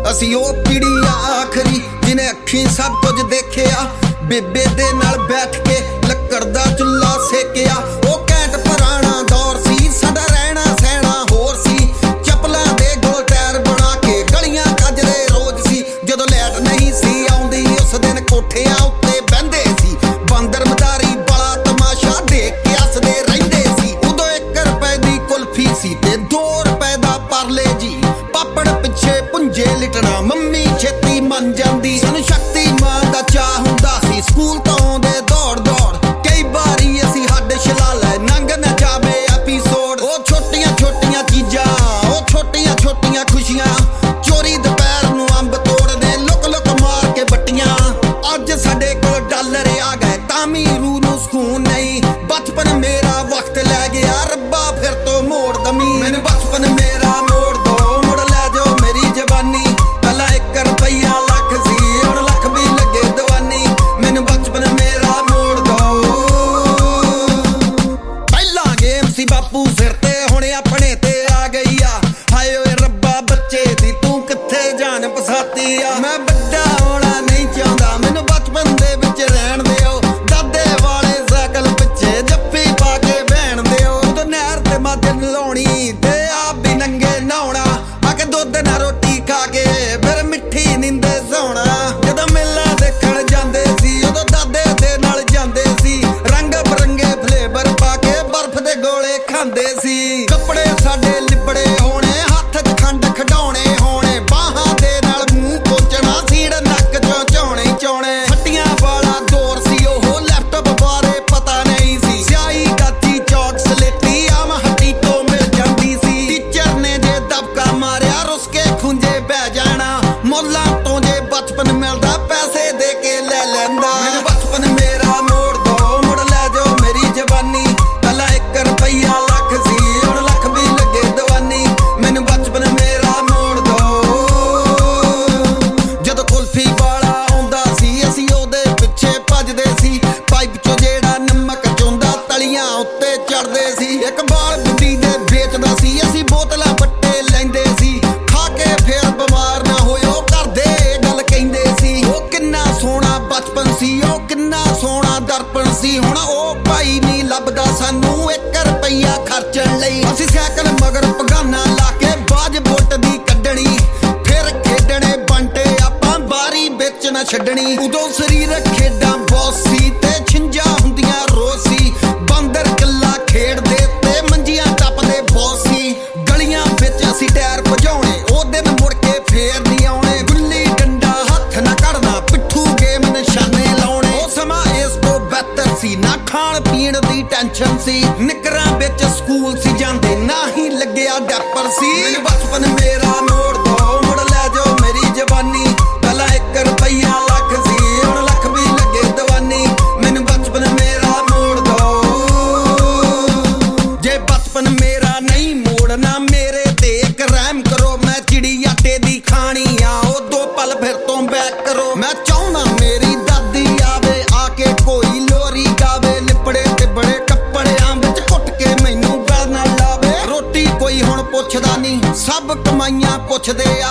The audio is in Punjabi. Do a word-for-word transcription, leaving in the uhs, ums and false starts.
ਅਸੀਂ ਉਹ ਪੀੜੀ ਆ ਆਖਰੀ ਜਿਹਨੇ ਅੱਖੀਂ ਸਭ ਕੁਝ ਦੇਖਿਆ। ਬੇਬੇ ਦੇ ਨਾਲ ਬੈਠ ਕੇ ਲੱਕੜ ਦਾ ਚੁੱਲ੍ਹਾ ਸੇਕਿਆ। ਉਹ ਘੈਂਟ ਪੁਰਾਣਾ ਦੌਰ ਸੀ, ਸਾਡਾ ਰਹਿਣਾ ਸਹਿਣਾ ਹੋਰ ਸੀ। ਚੱਪਲਾਂ ਦੇ ਗੋਲ ਟਾਇਰ ਬਣਾ ਕੇ ਗਲੀਆਂ ਕੱਜਦੇ ਰੋਜ਼ ਸੀ। ਜਦੋਂ ਲਾਈਟ ਨਹੀਂ ਸੀ ਆਉਂਦੀ ਉਸ ਦਿਨ ਕੋਠਿਆਂ ਉੱਤੇ ਬਹਿੰਦੇ ਸੀ। ਬਾਂਦਰ ਮਦਾਰੀ ਵਾਲਾ ਤਮਾਸ਼ਾ ਦੇਖ ਕੇ ਹੱਸਦੇ ਰਹਿੰਦੇ ਸੀ। ਉਦੋਂ ਇੱਕ ਰੁਪਏ ਦੀ ਕੁਲਫੀ ਸੀ ਤੇ ਦੋ ਰੁਪਏ ਦਾ ਪਰਲੇ ਜੀ। ਪਾਪੜ ਪਿੱਛੇ ਪੁੰਜੇ ਲਿਟਣਾ ਮੰਮੀ ਛੇਤੀ ਮੰਨ ਜਾਂਦੀ। ਸਾਨੂੰ ਸ਼ਕਤੀਮਾਨ ਦਾ ਚਾਹ ਹੁੰਦਾ ਸੀ, ਸਕੂਲ ਤੋਂ ਆਉਂਦੇ ਦੌੜ ਦੌੜ। ਕਈ ਵਾਰੀ ਅਸੀਂ ਹੱਡ ਛਿਲਾ ਲੈ ਨੰਗ ਨਾ ਜਾਵੇ ਐਪੀਸੋਡ। ਉਹ ਛੋਟੀਆਂ ਛੋਟੀਆਂ ਚੀਜ਼ਾਂ, ਉਹ ਛੋਟੀਆਂ ਛੋਟੀਆਂ ਖੁਸ਼ੀਆਂ। ਚੋਰੀ ਦੁਪਹਿਰ ਨੂੰ ਅੰਬ ਤੋੜਦੇ ਲੁਕ ਲੁਕ ਮਾਰ ਕੇ ਬੱਟੀਆਂ। ਅੱਜ ਸਾਡੇ ਕੋਲ ਡਾਲਰ ਆ ਗਏ ਤਾਂ ਵੀ ਰੂਹ ਨੂੰ ਸਕੂਨ ਨਹੀਂ। ਬਚਪਨ ਮੇਰਾ ਵਕਤ ਲੈ ਗਿਆ ਰੱਬਾ ਫਿਰ ਤੋਂ ਮੋੜ ਦਮੀ। ਮੈਨੂੰ ਬਚਪਨ ਮੇਰਾ ਮੋੜ ਦੋ, ਮੁੜ ਲੈ ਜਾਓ ਮੇਰੀ ਜਵਾਨੀ। ਪਹਿਲਾਂ ਇੱਕ ਰੁਪਈਆ ਲੱਖ ਸੀ, ਹੁਣ ਲੱਖ ਵੀ ਲੱਗੇ ਦੀਵਾਨੀ। ਮੈਨੂੰ ਬਚਪਨ ਮੇਰਾ ਮੋੜ ਦੋ। ਪਹਿਲਾਂ ਗੇਮ ਸੀ ਬਾਪੂ ਸਿਰ ਤੇ, ਹੁਣ ਆਪਣੇ ਤੇ ਆ ਗਈ ਆ। ਹਾਏ ਓਏ ਰੱਬਾ ਬੱਚੇ ਦੀ ਤੂੰ ਕਿੱਥੇ ਜਾਨ ਫਸਾਤੀ ਆ। ਮੈਂ ਵੱਡਾ ਹੋਣਾ ਨਹੀਂ ਚਾਹੁੰਦਾ, ਮੈਨੂੰ ਬਚਪਨ ਦੇ ਵਿੱਚ ਰਹਿਣ ਦਿਓ। ਦਾਦੇ ਵਾਲੇ ਸਾਈਕਲ ਪਿੱਛੇ ਜੱਫੀ ਪਾ ਕੇ ਬਹਿਣ ਦਿਓ। ਉਦੋਂ ਨਹਿਰ ਤੇ ਮੱਝ ਨਲਾਉਣੀ ਤੇ ਆਪ ਵੀ ਨੰਗੇ ਨਹਾਉਣਾ। ਆ ਕੇ ਦੁੱਧ ਨਾਲ ਰੋਟੀ ਖਾ ਕੇ ਫਿਰ ਮਿੱਠੀ ਨੀਂਦੇ ਸੌਣਾ। ਜਦੋਂ ਮੇਲਾ ਦੇਖਣ ਜਾਂਦੇ ਸੀ ਉਦੋਂ ਦਾਦੇ ਦੇ ਨਾਲ ਜਾਂਦੇ ਸੀ। ਰੰਗ ਬਰੰਗੇ ਫਲੇਵਰ ਪਾ ਕੇ ਬਰਫ਼ ਦੇ ਗੋਲੇ ਖਾਂਦੇ ਸੀ। ਕੱਪੜੇ ਸਾਡੇ ਲਿਬੜੇ ਹੋਣੇ, ਹੱਥ 'ਚ ਖੰਡ ਖਿਡਾਉਣੇ ਹੋਣੇ। ਬਾਹਾਂ ਦੇ ਨਾਲ ਮੂੰਹ ਪੋਚਣਾ, ਸੀੜ ਨੱਕ 'ਚੋਂ ਝਾਉਣੇ ਝਾਉਣੇ। ਫੱਟੀਆਂ ਵਾਲਾ ਦੌਰ ਸੀ ਉਹ, ਲੈਪਟਾਪ ਬਾਰੇ ਪਤਾ ਨਹੀਂ ਸੀ। ਸਿਆਹੀ ਗਾਚੀ ਚੌਕ ਸਲੇਟੀ ਆਮ ਹੱਟੀ ਤੋਂ ਮਿਲ ਜਾਂਦੀ ਸੀ। ਟੀਚਰ ਨੇ ਜੇ ਦਬਕਾ ਮਾਰਿਆ ਰੁੱਸ ਕੇ ਖੁੰਝੇ ਬਹਿ ਜਾਣਾ। ਮੁੱਲਾਂ ਤੋਂ ਜੇ ਬਚਪਨ ਮਿਲਦਾ ਪੈਸੇ ਦੇ ਕੇ ਲੈ ਲੈਂਦਾ। ਮੈਨੂੰ ਬਚਪਨ ਮੇਰਾ ਮੋੜ ਦੋ, ਮੁੜ ਲੈ ਜਾਓ ਮੇਰੀ ਜਵਾਨੀ। ਪਹਿਲਾਂ ਇੱਕ ਰੁਪਈਆ ਲੱਖ ਸੀ, ਹੁਣ ਲੱਖ ਵੀ ਲੱਗੇ ਦੀਵਾਨੀ। ਮੈਨੂੰ ਬਚਪਨ ਮੇਰਾ ਮੋੜ ਦੋ। ਜਦੋਂ ਕੁਲਫੀ ਵਾਲਾ ਆਉਂਦਾ ਸੀ ਅਸੀਂ ਉਹਦੇ ਪਿੱਛੇ ਭੱਜਦੇ ਸੀ। ਪਾਈਪ ਚੋਂ ਜਿਹੜਾ ਨਮਕ ਚੋਂਦਾ ਤਲੀਆਂ ਉੱਤੇ ਚੜਦੇ ਸੀ। ਇੱਕ ਬਾਲ ਬੁੱਢੀ ਦੇ ਵੇਚਦਾ ਸੀ, ਅਸੀਂ ਬੋਤਲਾਂ ਵੱਟੇ ਲੈਂਦੇ ਸੀ। ਖਾ ਕੇ ਫੇਰ ਬਿਮਾਰ ਨਾ ਹੋਇਓ ਕਰਦੇ ਇਹ ਗੱਲ ਕਹਿੰਦੇ ਸੀ। ਉਹ ਕਿੰਨਾ ਸੋਹਣਾ ਬਚਪਨ ਸੀ, ਉਹ ਕਿੰਨਾ ਸੋਹਣਾ ਦਰਪਣ ਸੀ। ਹੁਣ ਉਹ ਭਾਈ ਨਹੀਂ ਲੱਭਦਾ ਸਾਨੂੰ ਇੱਕ ਰੁਪਈਆ ਖਰਚਣ ਲਈ। ਅਸੀਂ ਸਾਈਕਲ ਮਗਰ ਪਗਾਨਾ ਲਾ ਕੇ ਬਾਜ ਬੁੱਟ ਦੀ ਕੱਢਣੀ। ਫਿਰ ਖੇਡਣੇ ਬੰਟੇ ਆਪਾਂ ਬਾਰੀ ਵਿੱਚ ਨਾ ਛੱਡਣੀ। ਉਦੋਂ ਸਰੀਰਕ ਖੇਡਾਂ ਬਹੁਤ ਸੀ ਤੇ ਛਿੰਝਾਂ ਹੁੰਦੀਆਂ ਰੋਜ਼ ਸੀ। ਬਾਂਦਰ ਕਿੱਲਾ ਖੇਡਦੇ ਤੇ ਮੰਜੀਆਂ ਟੱਪਦੇ ਬਹੁਤ ਸੀ। ਗਲੀਆਂ ਵਿੱਚ ਅਸੀਂ ਟਾਇਰ ਭਜਾਉਣੇ, ਉਹ ਦਿਨ ਮੁੜ ਕੇ ਫੇਰ ਨਹੀਂ ਆਉਣੇ। ਗੁੱਲੀ ਡੰਡਾ ਹੱਥ ਨਾ ਕੱਢਣਾ, ਪਿੱਠੂ ਗੇਮ ਨਿਸ਼ਾਨੇ ਲਾਉਣੇ। ਉਹ ਸਮਾਂ ਇਸ ਤੋਂ ਬਿਹਤਰ ਸੀ, ਨਾ ਖਾਣ ਪੀਣ ਦੀ ਟੈਨਸ਼ਨ ਸੀ। ਨਿੱਕਰਾਂ ਵਿੱਚ ਸਕੂਲ ਸੀ ਜਾਂਦੇ, ਨਾ ਹੀ ਲੱਗਿਆ ਡੈਪਰ ਸੀ। ਮੈਨੂੰ ਬਚਪਨ ਮੇਰਾ ਮੋੜ ਦੋ, ਮੁੜ ਲੈ ਜਾਓ ਮੇਰੀ ਜਵਾਨੀ। ਪਹਿਲਾਂ ਇੱਕ ਰੁਪਈਆ ਲੱਖ ਸੀ, ਹੁਣ ਲੱਖ ਵੀ ਲੱਗੇ ਦੀਵਾਨੀ। ਮੈਨੂੰ ਬਚਪਨ ਮੇਰਾ ਮੋੜ ਦੋ। ਜੇ ਬਚਪਨ ਮੇਰਾ ਨਹੀਂ ਮੋੜਨਾ ਮੇਰੇ ਤੇ ਇੱਕ ਰਹਿਮ ਕਰੋ। ਮੈਂ ਚਿੜੀ ਆਟੇ ਦੀ ਖਾਣੀ ਆ, ਉਹ ਦੋ ਪਲ ਫਿਰ ਤੋਂ ਬੈਕ ਕਰੋ। ਮੈਂ ਚਾਹੁੰਦਾ ਮੇਰੀ ਦਾਦੀ ਆਵੇ ਆ ਕੇ ਕੋਈ ਲੋਰੀ ਗਾਵੇ। ਲਿਪੜੇ ਤੇ ਬੜੇ ਕੱਪੜਿਆਂ ਵਿੱਚ ਘੁੱਟ ਕੇ ਮੈਨੂੰ ਗਲ ਨਾ ਲਾਵੇ। ਰੋਟੀ ਕੋਈ ਹੁਣ ਪੁੱਛਦਾ ਨਹੀਂ, ਸਭ ਕਮਾਈਆਂ ਪੁੱਛਦੇ